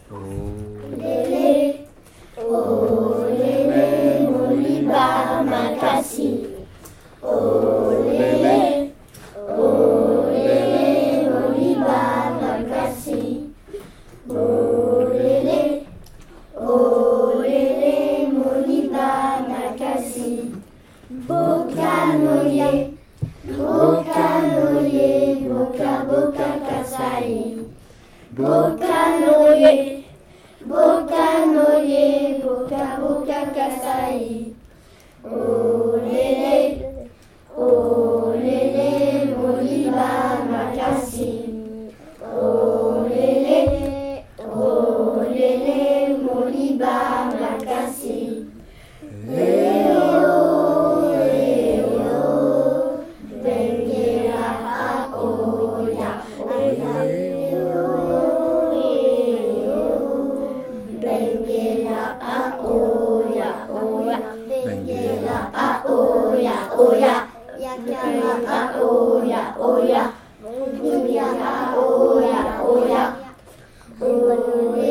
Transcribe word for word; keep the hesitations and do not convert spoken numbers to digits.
Olele, olele, moliba makasi. Olele, olele, moliba makasi. Olele, olele, moliba makasi. Bokanoye, bokanoye, boka boka kasai. Bokanoye, bokanoye, boka boka kasai. Olele, olele, moliba makasi. Olele, olele, moliba makasi. Eo, eo, bengera a oya, oya. Eo, eo, bengera a oya, oya. Bengera a oya, oya. Bengera a oya, oya. Bengera a oya, oya.